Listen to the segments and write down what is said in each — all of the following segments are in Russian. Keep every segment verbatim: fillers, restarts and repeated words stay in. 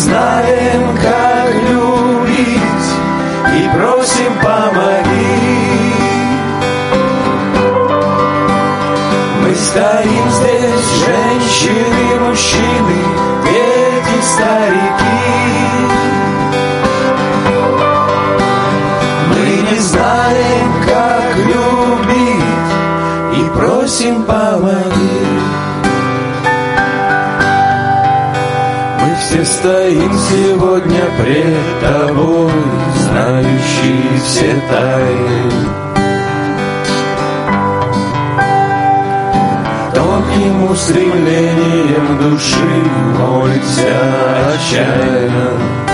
знаем, как любить, и просим, помоги. Мы стоим здесь, женщины, мужчины, дети, старики. Мы не знаем, как любить, и просим, помоги. Мы все стоим сегодня пред тобой, знающие все тайны. Тонким устремлением души молится отчаянно.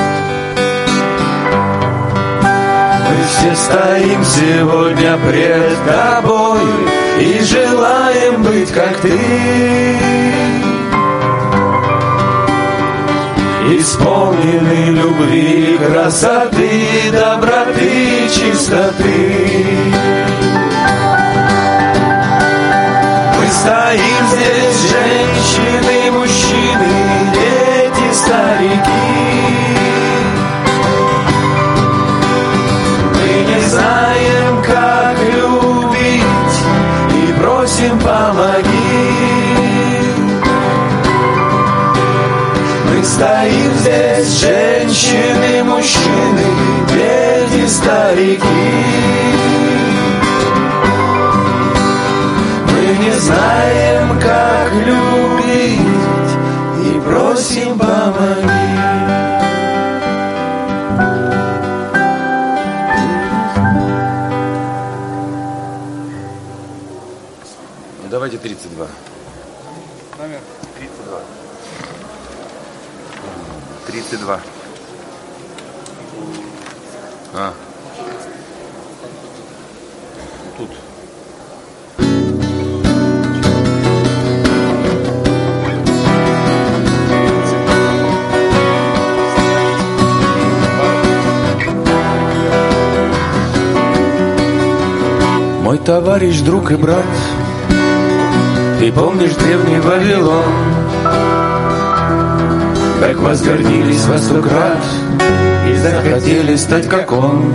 Мы все стоим сегодня пред тобой и желаем быть как ты, исполнены любви, красоты, доброты, чистоты. Мы стоим здесь, женщины, мужчины, дети, старики. Мы не знаем, как любить, и просим, помоги. Мы стоим здесь, женщины, мужчины, дети, старики. Мы не знаем, как любить, и просим, помоги. Давайте тридцать два. Номер тридцать два. тридцать два. А. Тут. Мой товарищ, друг и брат, ты помнишь древний Вавилон? Как возгордились во сто крат и захотели стать как он.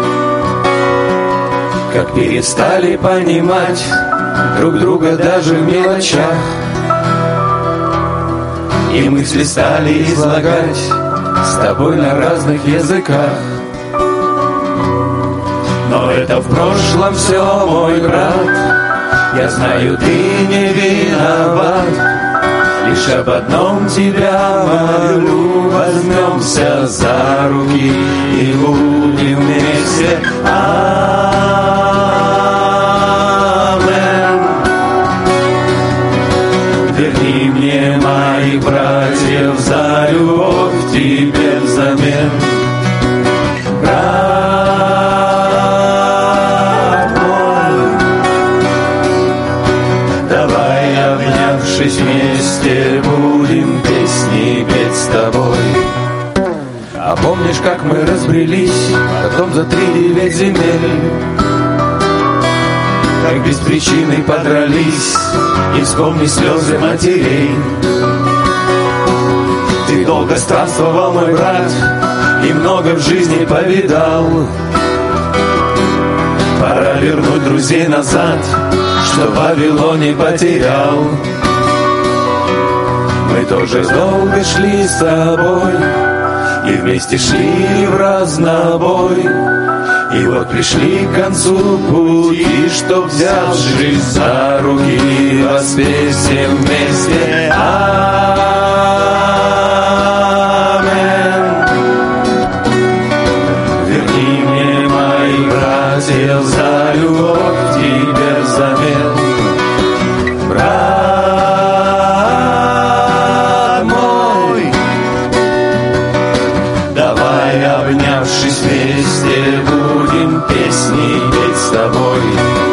Как перестали понимать друг друга даже в мелочах, и мысли стали излагать с тобой на разных языках. Но это в прошлом все, мой брат. Я знаю, ты не виноват. Лишь об одном тебя молю, возьмемся за руки и будем вместе. Амен. Верни мне моих братьев за любовь тебе взамен. Брат мой, давай, обнявшись вместе, будем песни петь с тобой. А помнишь, как мы разбрелись потом за три девять земель? Как без причины подрались, и вспомни слезы матерей. Ты долго странствовал, мой брат, и много в жизни повидал. Пора вернуть друзей назад, что в Вавилоне потерял. Мы тоже долго шли с тобой, и вместе шли в разнобой. И вот пришли к концу пути, чтоб, взявшись за руки, воспеть вместе. Амен. Верни мне моих братьев за любовь тебе взамен. Брат мой, давай, обнявшись вместе, будем песни петь с тобой.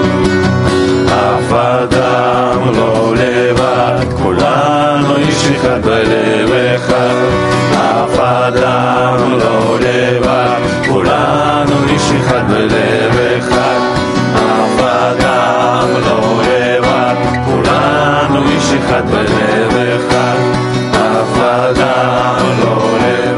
Афадам ло леват, кулану איש אחד בלבך. Афадам ло леват, כולנו איש אחד בלבך. Афадам ло леват, כולנו איש אחד בלבך. Афадам ло леват.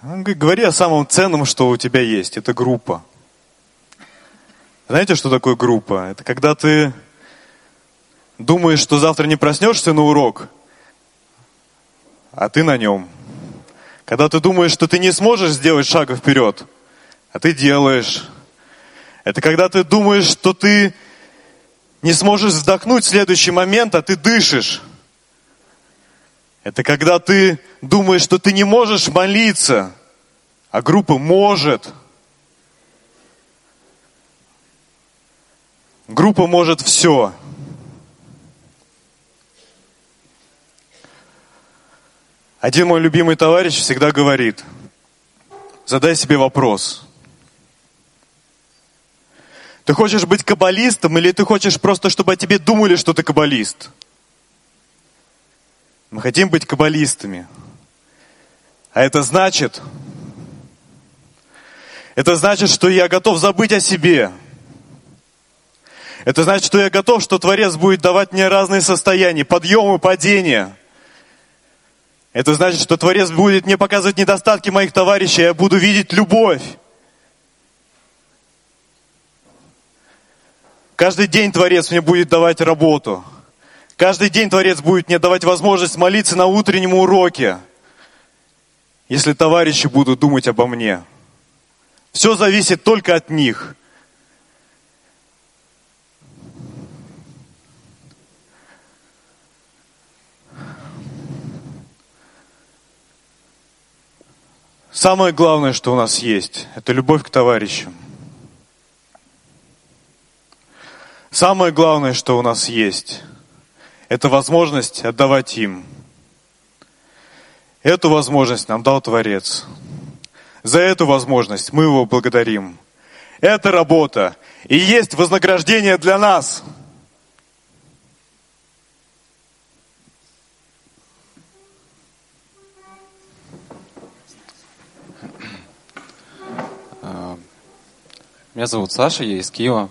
Он говорит, говори о самом ценном, что у тебя есть. Это группа. Знаете, что такое группа? Это когда ты думаешь, что завтра не проснешься на урок, а ты на нем. Когда ты думаешь, что ты не сможешь сделать шага вперед, а ты делаешь. Это когда ты думаешь, что ты не сможешь вздохнуть в следующий момент, а ты дышишь. Это когда ты думаешь, что ты не можешь молиться, а группа может. Группа может все. Один мой любимый товарищ всегда говорит, задай себе вопрос. Ты хочешь быть каббалистом или ты хочешь просто, чтобы о тебе думали, что ты каббалист? Мы хотим быть каббалистами. А это значит, это значит, что я готов забыть о себе. Это значит, что я готов, что Творец будет давать мне разные состояния, подъемы, падения. Это значит, что Творец будет мне показывать недостатки моих товарищей, а я буду видеть любовь. Каждый день Творец мне будет давать работу. Каждый день Творец будет мне давать возможность молиться на утреннем уроке, если товарищи будут думать обо мне. Все зависит только от них. Самое главное, что у нас есть, это любовь к товарищам. Самое главное, что у нас есть, это возможность отдавать им. Эту возможность нам дал Творец. За эту возможность мы его благодарим. Это работа и есть вознаграждение для нас. Меня зовут Саша, я из Киева.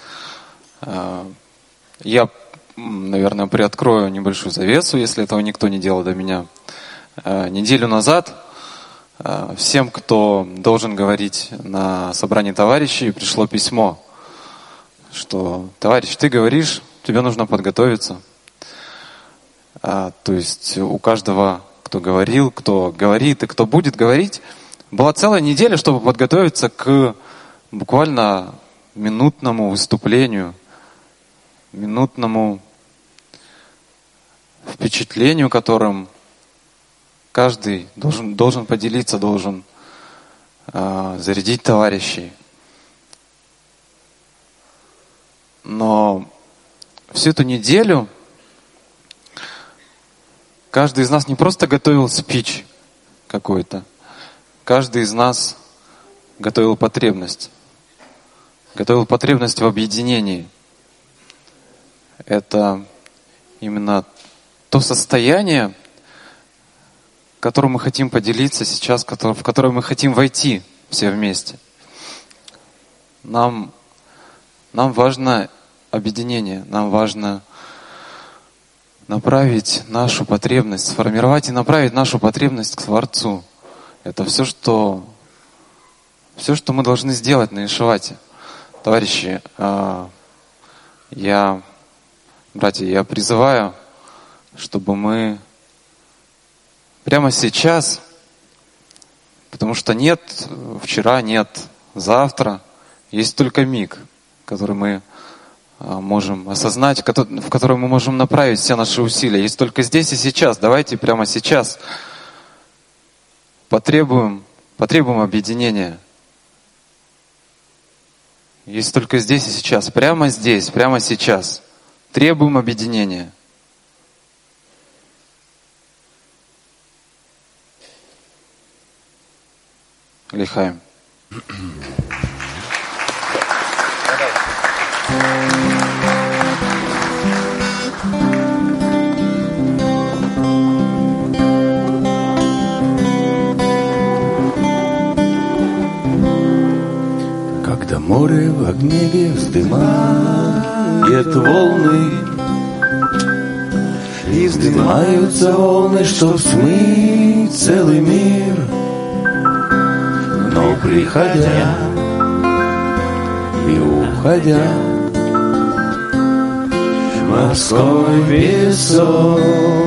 Я, наверное, приоткрою небольшую завесу, если этого никто не делал до меня. Неделю назад всем, кто должен говорить на собрании товарищей, пришло письмо, что, товарищ, ты говоришь, тебе нужно подготовиться. То есть у каждого, кто говорил, кто говорит и кто будет говорить, была целая неделя, чтобы подготовиться к буквально минутному выступлению, минутному впечатлению, которым каждый должен, должен поделиться, должен э, зарядить товарищей. Но всю эту неделю каждый из нас не просто готовил спич какой-то, каждый из нас готовил потребность. Готовил потребность в объединении. Это именно то состояние, которым мы хотим поделиться сейчас, в которое мы хотим войти все вместе. Нам, нам важно объединение, нам важно направить нашу потребность, сформировать и направить нашу потребность к Творцу. Это все, что, все, что мы должны сделать на Ешавате. Товарищи, я, братья, я призываю, чтобы мы прямо сейчас, потому что нет вчера, нет завтра, есть только миг, который мы можем осознать, в который мы можем направить все наши усилия. Есть только здесь и сейчас. Давайте прямо сейчас потребуем, потребуем объединения. Есть только здесь и сейчас. Прямо здесь, прямо сейчас. Требуем объединения. Лихаем. Когда море в гневе вздымает волны, и вздымаются волны, чтоб смыть целый мир. приходя и уходя, морской песок.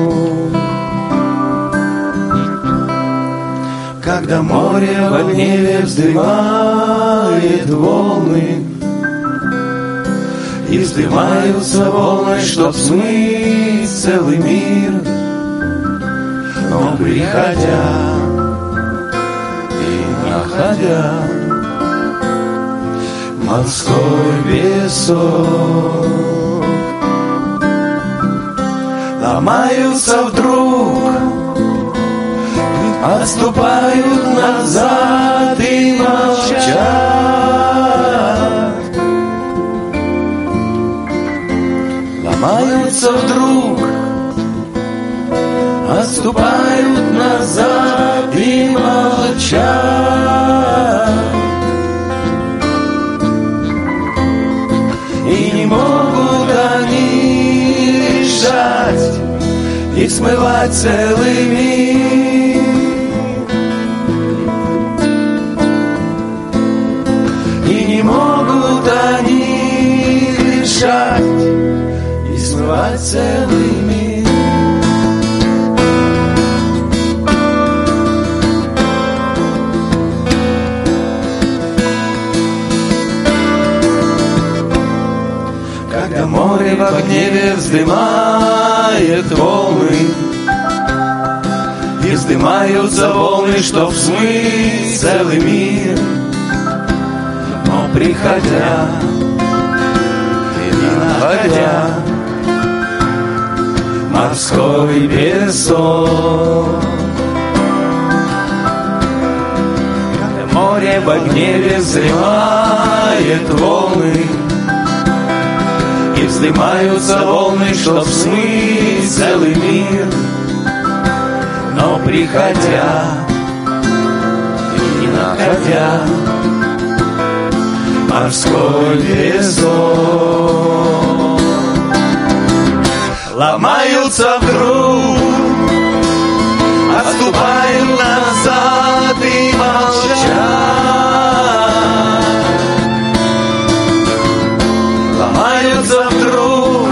Когда море во гневе вздымает волны, и вздымаются волны, чтоб смыть целый мир, но приходя и находя морской песок, ломаются вдруг, отступают назад и молчат. Ломаются вдруг, отступают назад и молчат. И не могут они решать и смывать целый мир. И не могут они решать и смывать целый мир. Когда море во гневе вздымает волны, и вздымаются волны, чтоб смыть целый мир, но приходя и находя морской песок. Когда море во гневе вздымает волны, и вздымаются волны, чтоб смыть целый мир, но приходя и находя морской песок, ломаются вдруг, отступают назад и молчат. Ломаются вдруг,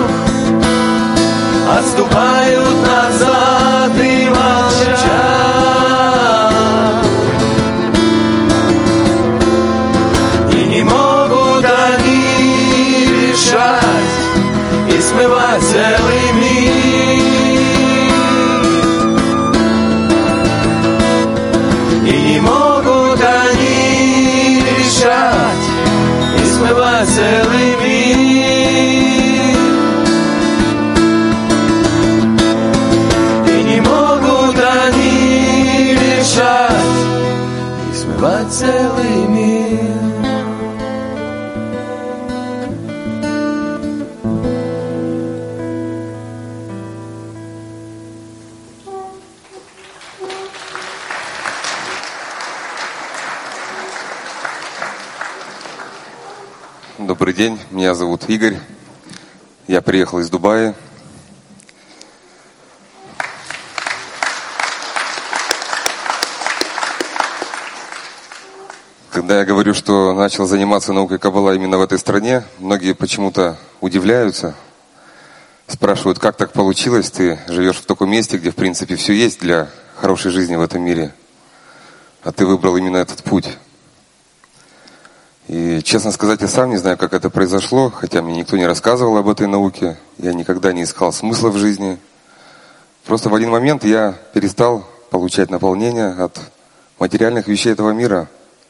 отступают назад и молчат. И не могут они решать и смывать целый мир. И не могут они решать и смывать целый мир. И не могут они решать и смывать целый мир. Добрый день, меня зовут Игорь. Я приехал из Дубая. Когда я говорю, что начал заниматься наукой Каббала именно в этой стране, многие почему-то удивляются, спрашивают, как так получилось, ты живешь в таком месте, где в принципе все есть для хорошей жизни в этом мире, а ты выбрал именно этот путь. И, честно сказать, я сам не знаю, как это произошло, хотя мне никто не рассказывал об этой науке, я никогда не искал смысла в жизни. Просто в один момент я перестал получать наполнение от материальных вещей этого мира.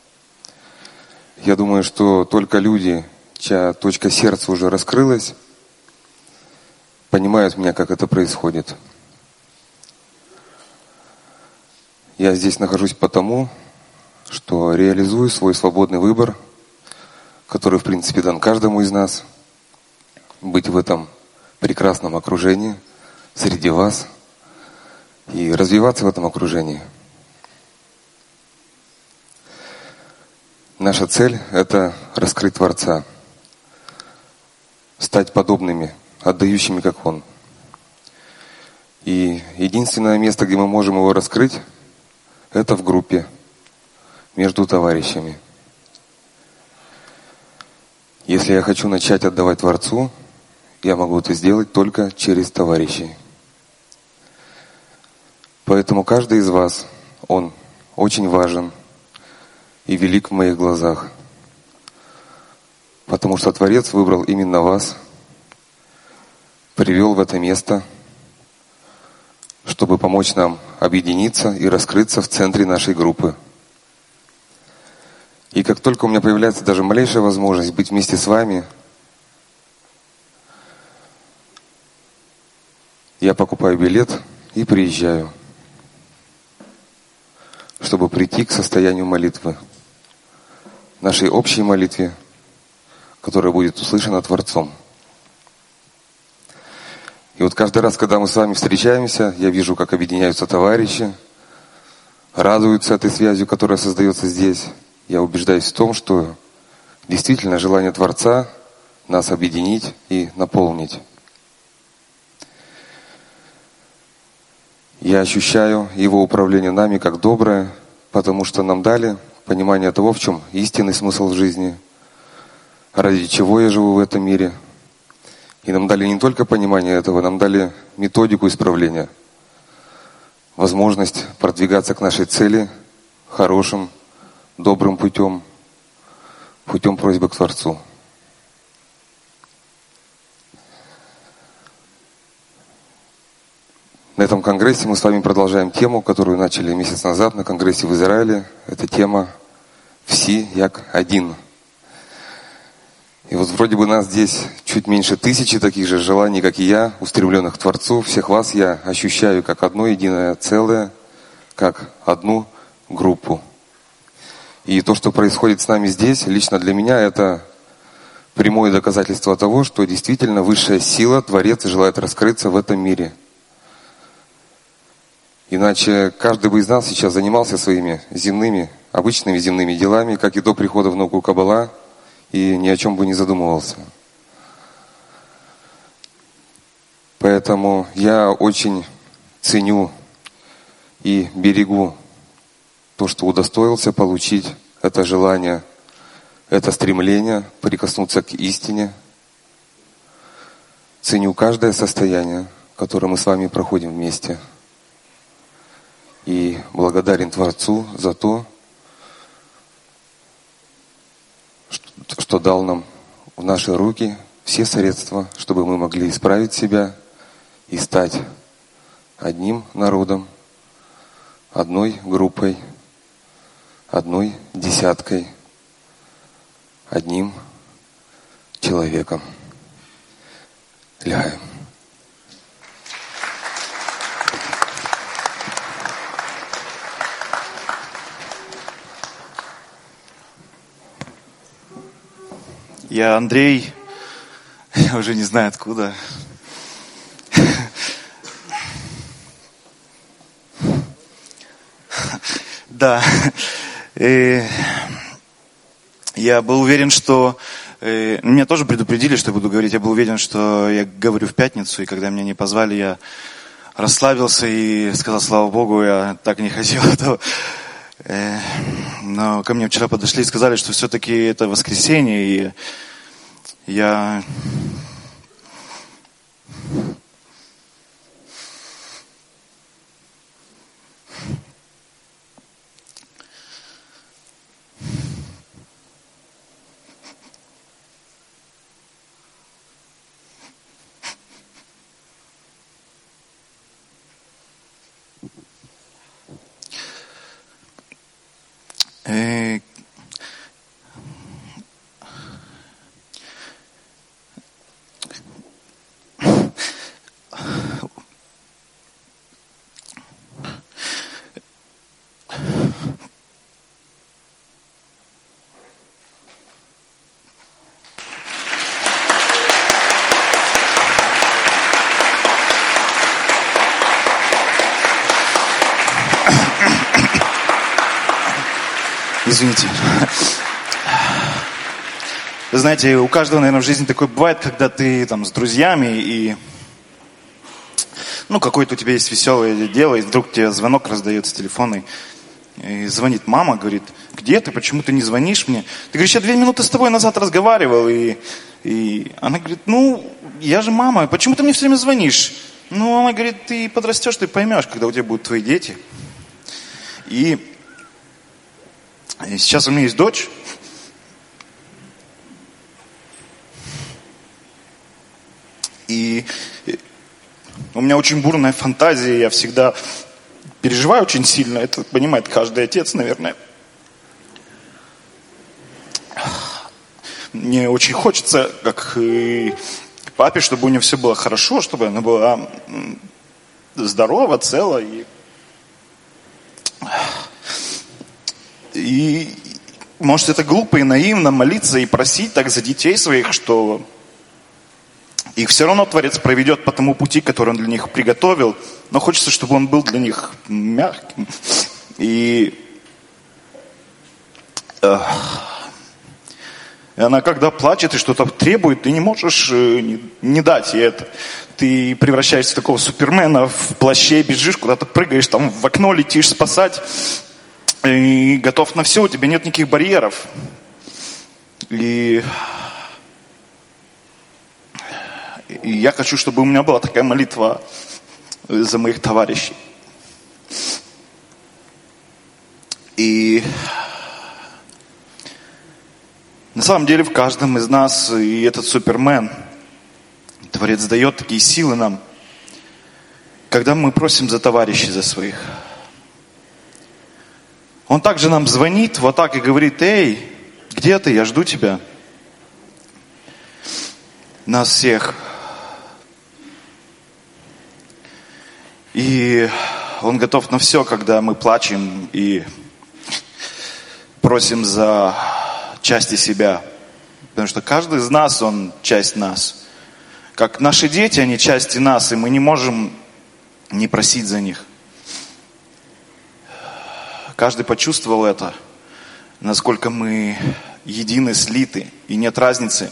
Я думаю, что только люди, чья точка сердца уже раскрылась, понимают меня, как это происходит. Я здесь нахожусь потому, что реализую свой свободный выбор, который, в принципе, дан каждому из нас, быть в этом прекрасном окружении, среди вас, и развиваться в этом окружении. Наша цель – это раскрыть Творца, стать подобными, отдающими, как Он. И единственное место, где мы можем его раскрыть, это в группе, между товарищами. Если я хочу начать отдавать Творцу, я могу это сделать только через товарищей. Поэтому каждый из вас, он очень важен и велик в моих глазах. Потому что Творец выбрал именно вас, привел в это место, чтобы помочь нам объединиться и раскрыться в центре нашей группы. И как только у меня появляется даже малейшая возможность быть вместе с вами, я покупаю билет и приезжаю, чтобы прийти к состоянию молитвы, нашей общей молитве, которая будет услышана Творцом. И вот каждый раз, когда мы с вами встречаемся, я вижу, как объединяются товарищи, радуются этой связью, которая создается здесь. Я убеждаюсь в том, что действительно желание Творца нас объединить и наполнить. Я ощущаю Его управление нами как доброе, потому что нам дали понимание того, в чем истинный смысл в жизни, ради чего я живу в этом мире. И нам дали не только понимание этого, нам дали методику исправления, возможность продвигаться к нашей цели хорошим, добрым путем, путем просьбы к Творцу. На этом конгрессе мы с вами продолжаем тему, которую начали месяц назад на конгрессе в Израиле. Это тема «Всі як один». И вот вроде бы нас здесь чуть меньше тысячи таких же желаний, как и я, устремленных к Творцу. Всех вас я ощущаю как одно единое целое, как одну группу. И то, что происходит с нами здесь, лично для меня, это прямое доказательство того, что действительно высшая сила, Творец, желает раскрыться в этом мире. Иначе каждый бы из нас сейчас занимался своими земными, обычными земными делами, как и до прихода в науку Каббала, и ни о чем бы не задумывался. Поэтому я очень ценю и берегу то, что удостоился получить, это желание, это стремление прикоснуться к истине. Ценю каждое состояние, которое мы с вами проходим вместе. И благодарен Творцу за то, что, что дал нам в наши руки все средства, чтобы мы могли исправить себя и стать одним народом, одной группой, одной десяткой, одним человеком. Ляем. Я Андрей, я уже не знаю откуда. Да, и я был уверен, что... Меня тоже предупредили, что я буду говорить. Я был уверен, что я говорю в пятницу, и когда меня не позвали, я расслабился и сказал, слава Богу, я так не хотел этого. Но ко мне вчера подошли и сказали, что все-таки это воскресенье, и я... Э, Извините. Вы знаете, у каждого, наверное, в жизни такое бывает, когда ты там с друзьями и ну, какое-то у тебя есть веселое дело, и вдруг тебе звонок раздается с телефона, и И звонит мама, говорит, где ты, почему ты не звонишь мне? Ты говоришь, я две минуты с тобой назад разговаривал. И, и она говорит, ну, я же мама, почему ты мне все время звонишь? Ну, она говорит, ты подрастешь, ты поймешь, когда у тебя будут твои дети. И, и сейчас у меня есть дочь. И у меня очень бурная фантазия, я всегда переживаю очень сильно, это понимает каждый отец, наверное. Мне очень хочется, как и папе, чтобы у нее все было хорошо, чтобы она была здорова, цела. И, и может, это глупо и наивно молиться и просить так за детей своих, что их все равно Творец проведет по тому пути, который Он для них приготовил, но хочется, чтобы он был для них мягким. И, э, и она, когда плачет и что-то требует, ты не можешь э, не, не дать ей это. Ты превращаешься в такого супермена в плаще, бежишь, куда-то прыгаешь, там в окно летишь спасать. И готов на все, у тебя нет никаких барьеров. И... И я хочу, чтобы у меня была такая молитва за моих товарищей. И на самом деле в каждом из нас и этот супермен, Творец дает такие силы нам, когда мы просим за товарищей, за своих. Он также нам звонит вот так и говорит, эй, где ты, я жду тебя. Нас всех. И Он готов на все, когда мы плачем и просим за части себя. Потому что каждый из нас, он часть нас. Как наши дети, они части нас, и мы не можем не просить за них. Каждый почувствовал это, насколько мы едины, слиты, и нет разницы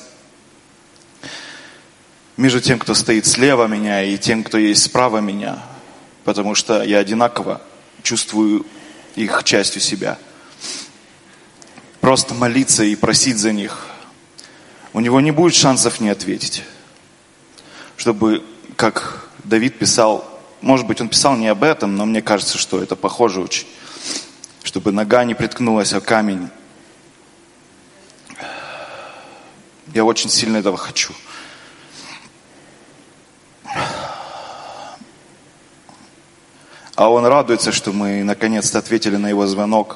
между тем, кто стоит слева меня, и тем, кто есть справа меня. Потому что я одинаково чувствую их частью себя. Просто молиться и просить за них. У него не будет шансов не ответить. Чтобы, как Давид писал, может быть, он писал не об этом, но мне кажется, что это похоже очень. Чтобы нога не приткнулась о камень. Я очень сильно этого хочу. А он радуется, что мы наконец-то ответили на его звонок.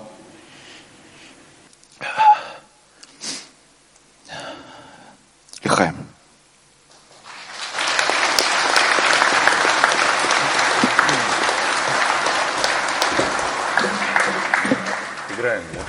Лихаем. Играем, да?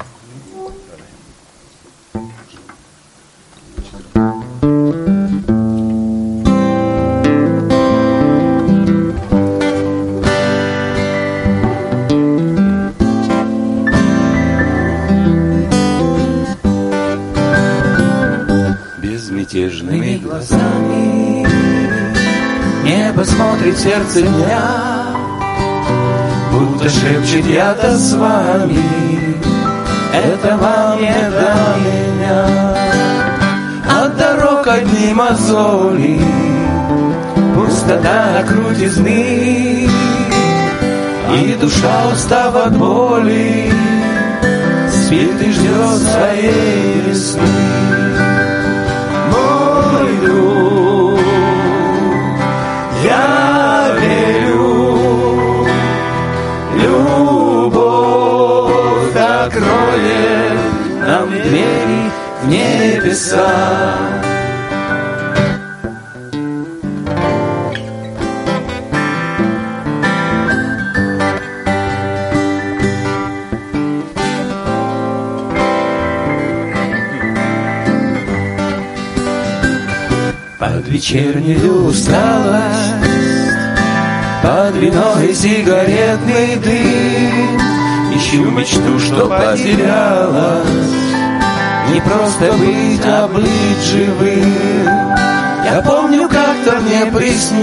Безмятежными глазами небо смотрит в сердце меня, будто шепчет я-то с вами, это вам не до меня. От дорог одни мозоли, пустота крутизны, и душа, устав от боли, спит и ждет своей весны. Мой друг, я верю, любовь откроет нам двери в небеса. Под вечернюю усталость, под вино и сигаретный дым ищу мечту, что потерялась. Не просто быть, а быть живым. Я помню, как-то мне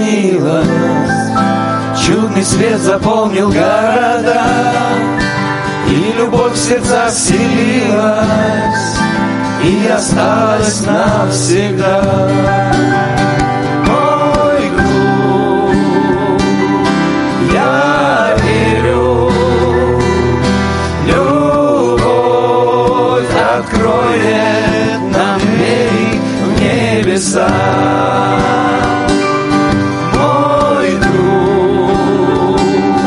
приснилось, чудный свет заполнил города, и любовь в сердцах вселилась, и осталась навсегда. Мой друг, я верю, любовь откроет нам двери в небеса. Мой друг,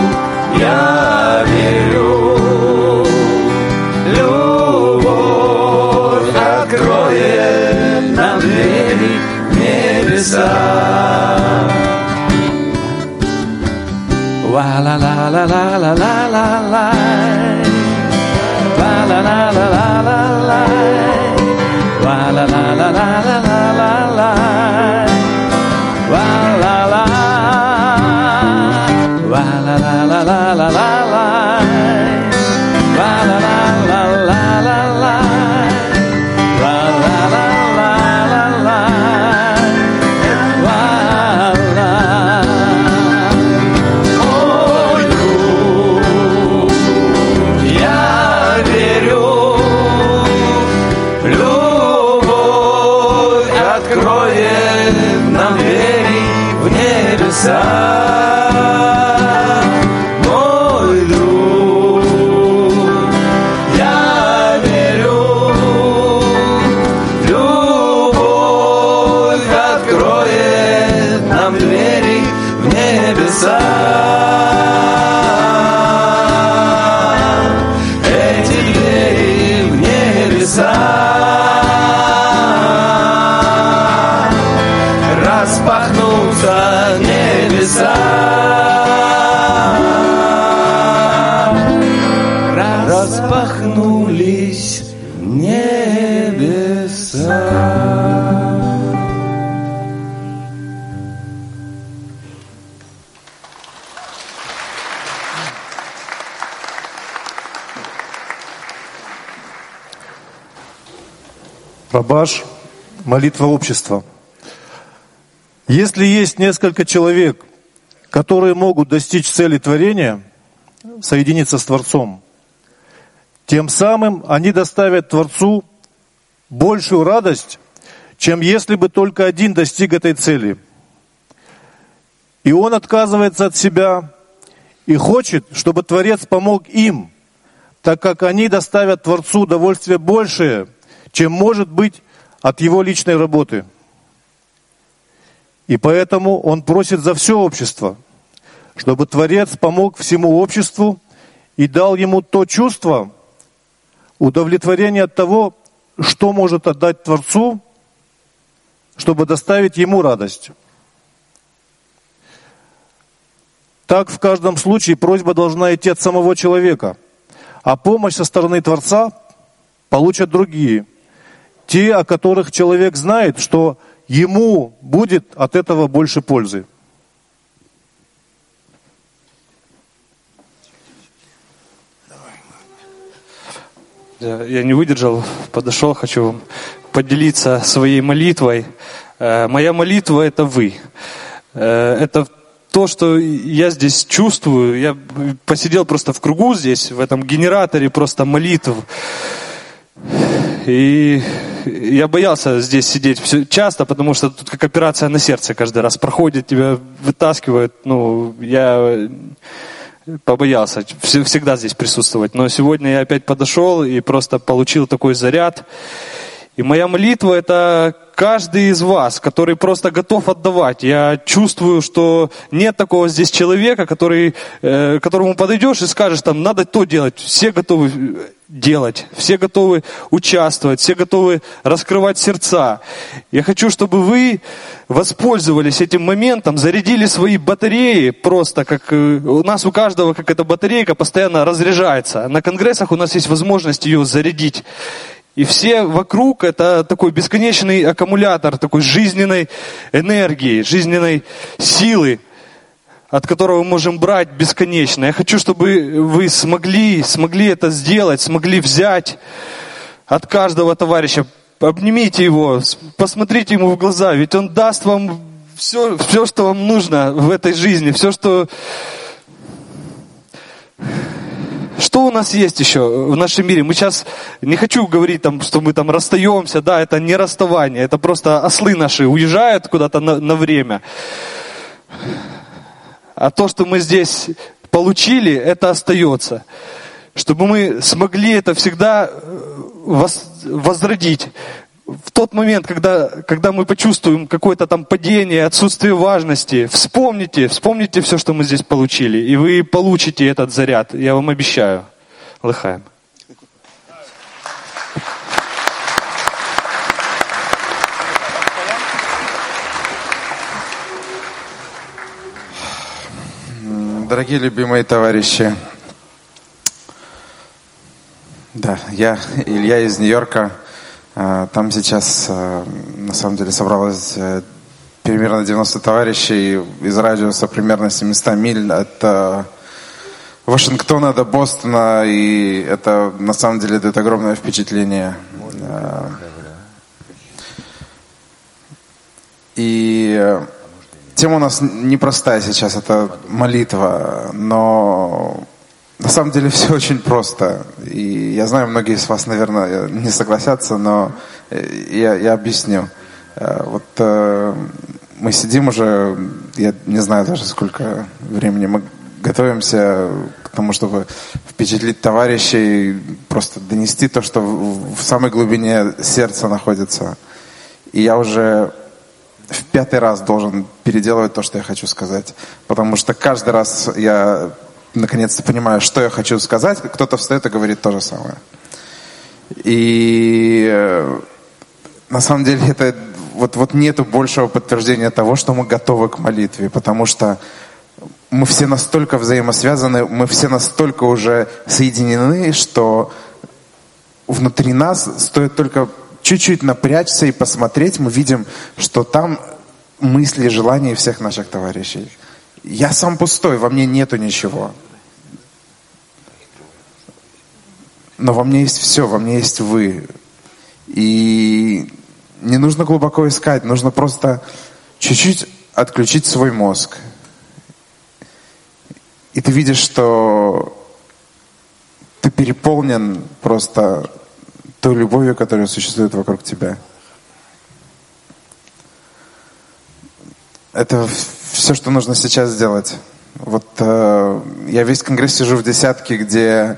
я верю, любовь откроет нам двери в небеса. Ла-ла-ла-ла-ла-ла-ла-ла, ла-ла-ла-ла-ла-ла-ла, ла-ла-ла-ла-ла-ла-ла, ла-ла-ла, ла-ла-ла-ла-ла-ла-ла, мой друг, я верю, любовь откроет нам двери в небеса. Эти двери в небеса распахнутся, небеса распахнулись, небеса. Рабаш, молитва общества. Если есть несколько человек, которые могут достичь цели творения, соединиться с Творцом, тем самым они доставят Творцу большую радость, чем если бы только один достиг этой цели. И он отказывается от себя и хочет, чтобы Творец помог им, так как они доставят Творцу удовольствие большее, чем может быть от его личной работы. И поэтому он просит за все общество, чтобы Творец помог всему обществу и дал ему то чувство, удовлетворение от того, что может отдать Творцу, чтобы доставить ему радость. Так в каждом случае просьба должна идти от самого человека, а помощь со стороны Творца получат другие, те, о которых человек знает, что ему будет от этого больше пользы. Я не выдержал, подошел, хочу поделиться своей молитвой. Моя молитва – это вы. Это то, что я здесь чувствую. Я посидел просто в кругу здесь, в этом генераторе просто молитв. И я боялся здесь сидеть все часто, потому что тут как операция на сердце каждый раз проходит, тебя вытаскивают. Ну, я побоялся всегда здесь присутствовать. Но сегодня я опять подошел и просто получил такой заряд. И моя молитва – это каждый из вас, который просто готов отдавать. Я чувствую, что нет такого здесь человека, который, э, которому подойдешь и скажешь, там, надо то делать. Все готовы делать, все готовы участвовать, все готовы раскрывать сердца. Я хочу, чтобы вы воспользовались этим моментом, зарядили свои батареи просто, как у нас у каждого, как эта батарейка постоянно разряжается. На конгрессах у нас есть возможность ее зарядить. И все вокруг это такой бесконечный аккумулятор такой жизненной энергии, жизненной силы, от которого мы можем брать бесконечно. Я хочу, чтобы вы смогли, смогли это сделать, смогли взять от каждого товарища. Обнимите его, посмотрите ему в глаза, ведь он даст вам все, все, что вам нужно в этой жизни, все, что... Что у нас есть еще в нашем мире? Мы сейчас, не хочу говорить, там, что мы там расстаемся, да, это не расставание, это просто ослы наши уезжают куда-то на, на время. А то, что мы здесь получили, это остается. Чтобы мы смогли это всегда воз, возродить. В тот момент, когда, когда мы почувствуем какое-то там падение, отсутствие важности, вспомните, вспомните все, что мы здесь получили, и вы получите этот заряд, я вам обещаю. Лыхаем. Дорогие любимые товарищи, да, я Илья из Нью-Йорка. Там сейчас, на самом деле, собралось примерно девяносто товарищей из радиуса примерно семьсот миль от Вашингтона до Бостона, и это, на самом деле, дает огромное впечатление. И тема у нас непростая сейчас, это молитва, но на самом деле все очень просто. И я знаю, многие из вас, наверное, не согласятся, но я, я объясню. Вот мы сидим уже, я не знаю даже сколько времени, мы готовимся к тому, чтобы впечатлить товарищей, просто донести то, что в, в самой глубине сердца находится. И я уже в пятый раз должен переделывать то, что я хочу сказать. Потому что каждый раз я наконец-то понимаю, что я хочу сказать, кто-то встает и говорит то же самое. И на самом деле это вот, вот нету большего подтверждения того, что мы готовы к молитве, потому что мы все настолько взаимосвязаны, мы все настолько уже соединены, что внутри нас стоит только чуть-чуть напрячься и посмотреть, мы видим, что там мысли и желания всех наших товарищей. Я сам пустой, во мне нету ничего. Но во мне есть все, во мне есть вы. И не нужно глубоко искать, нужно просто чуть-чуть отключить свой мозг. И ты видишь, что ты переполнен просто той любовью, которая существует вокруг тебя. Это все, что нужно сейчас сделать. Вот э, я весь конгресс сижу в десятке, где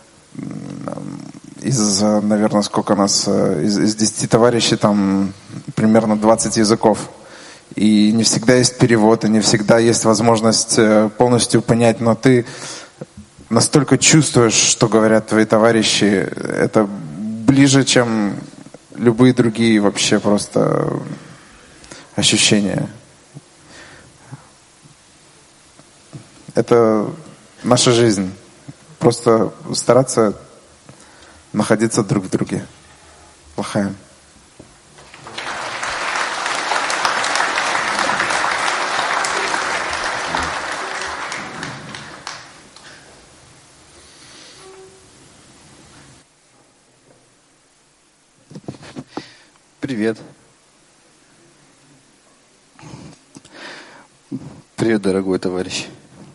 из, наверное, сколько нас, из, из десяти товарищей там примерно двадцать языков. И не всегда есть перевод, и не всегда есть возможность полностью понять, но ты настолько чувствуешь, что говорят твои товарищи, это ближе, чем любые другие вообще просто ощущения. Это наша жизнь. Просто стараться находиться друг в друге. Лыхаем. Привет. Привет, дорогой товарищ.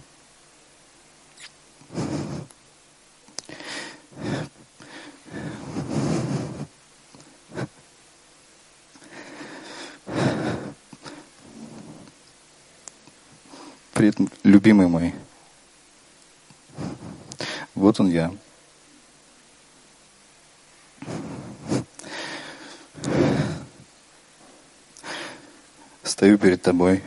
Привет, любимый мой. Вот он я. Стою перед тобой.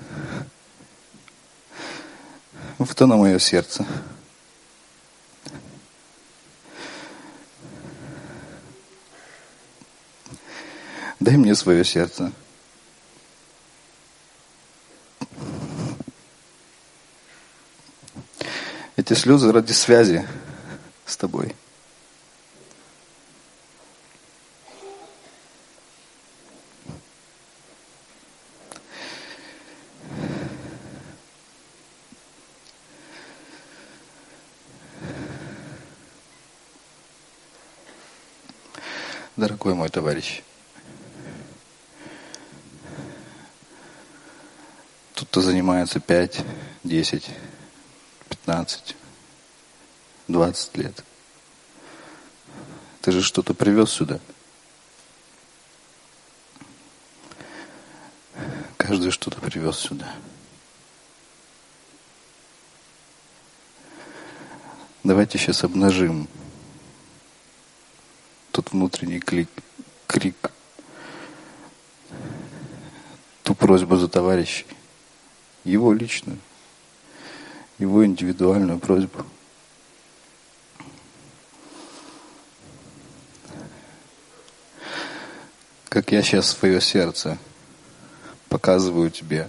Вот оно мое сердце. Дай мне свое сердце. Эти слезы ради связи с тобой. Дорогой мой товарищ, тут-то занимается пять, десять, пятнадцать, двадцать лет. Ты же что-то привез сюда. Каждый что-то привез сюда. Давайте сейчас обнажим тот внутренний клик, крик, ту просьбу за товарищей, его личную, его индивидуальную просьбу. Как я сейчас свое сердце показываю тебе.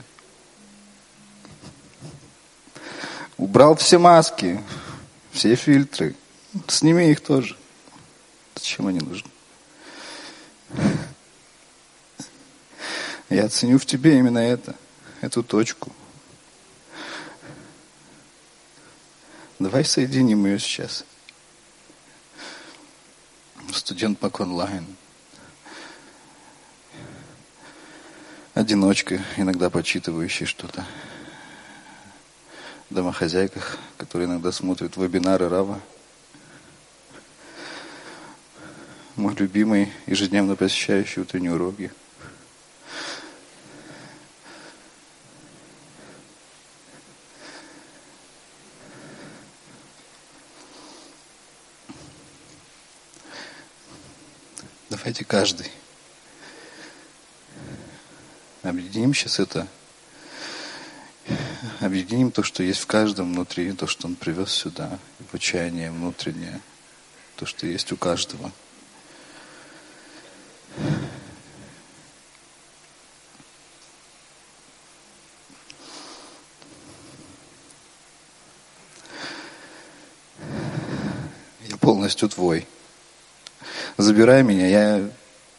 Убрал все маски, все фильтры. Сними их тоже. Зачем они нужны? Я ценю в тебе именно это, эту точку. Давай соединим ее сейчас. Студент Пак онлайн. Одиночка, иногда почитывающий что-то. Домохозяйках, которые иногда смотрят вебинары Рава. Мой любимый, ежедневно посещающий утренние уроки. Давайте каждый объединим сейчас это, объединим то, что есть в каждом внутри, то, что он привез сюда, его отчаяние внутреннее, то, что есть у каждого. Я полностью твой. Забирай меня, я...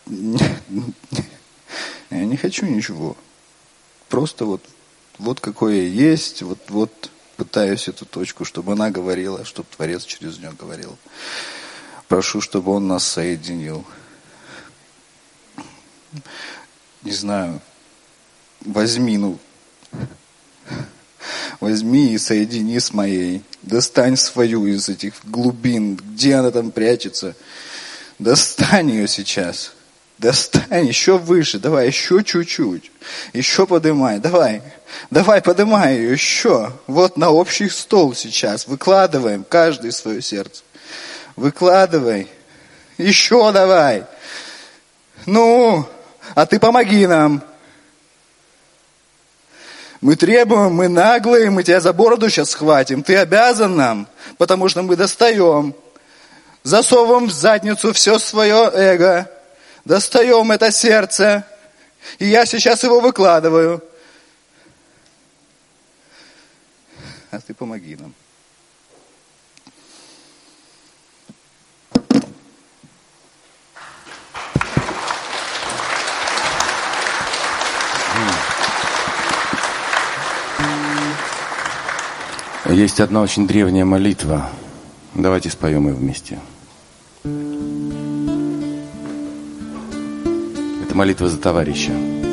Я не хочу ничего. Просто вот, вот какое я есть, вот, вот пытаюсь эту точку, чтобы она говорила, чтобы Творец через нее говорил. Прошу, чтобы Он нас соединил. Не знаю, возьми, ну, возьми и соедини с моей. Достань свою из этих глубин, где она там прячется. Достань ее сейчас. Достань еще выше, давай еще чуть-чуть, еще подымай, давай, давай подымай ее еще, вот на общий стол сейчас, выкладываем каждый свое сердце, выкладывай, еще давай, ну, а ты помоги нам, мы требуем, мы наглые, мы тебя за бороду сейчас схватим, ты обязан нам, потому что мы достаем, засовываем в задницу все свое эго. Достаем это сердце, и я сейчас его выкладываю. А ты помоги нам. Есть одна очень древняя молитва. Давайте споем ее вместе. Это молитва за товарища.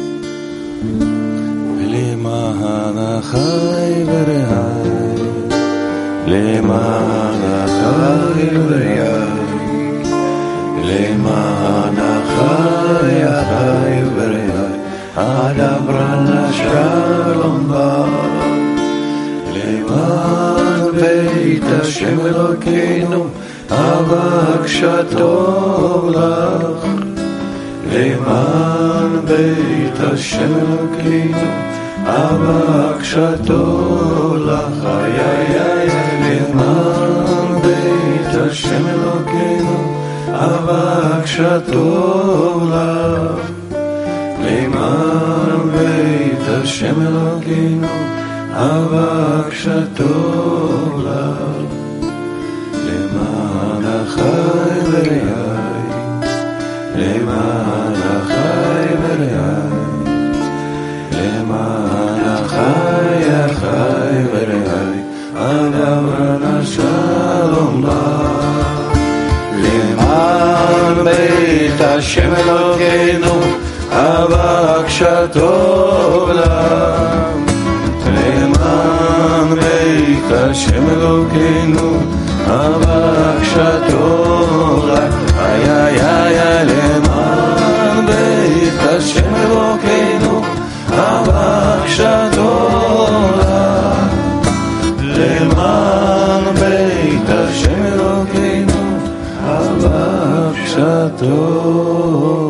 למען בית השם אלוקינו, הבקשתו לך, איי איי איי, למען בית השם אלוקינו, הבקשתו לך, למען בית השם אלוקינו, הבקשתו לך, למען החי ורעי, למען החי ורעי, למען החי החי ורעי, אדברה שלום לך. למען בית השם אלוקינו, הבקשתו לך. למען בית השם אלוקינו, הבקשתו איי איי איי למען בית השם אלוקינו הבקשתו למען בית השם אלוקינו הבקשתו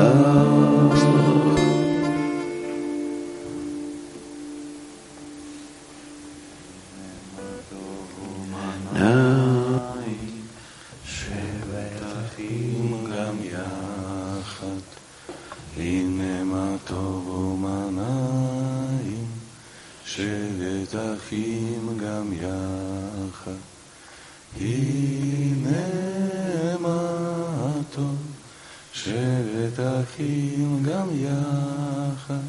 אחים גם יחד, הנה מה טוב, שבת אחים גם יחד,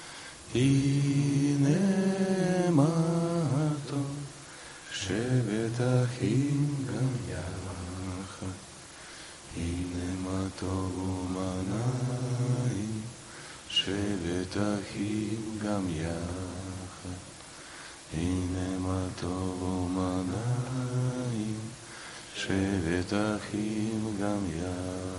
הנה מה טוב, שבת אחים גם יחד, הנה מה טוב ומה נעים, שבת אחים גם יחד. הנה מה טוב ומה נעים, שבת אחים גם יחד.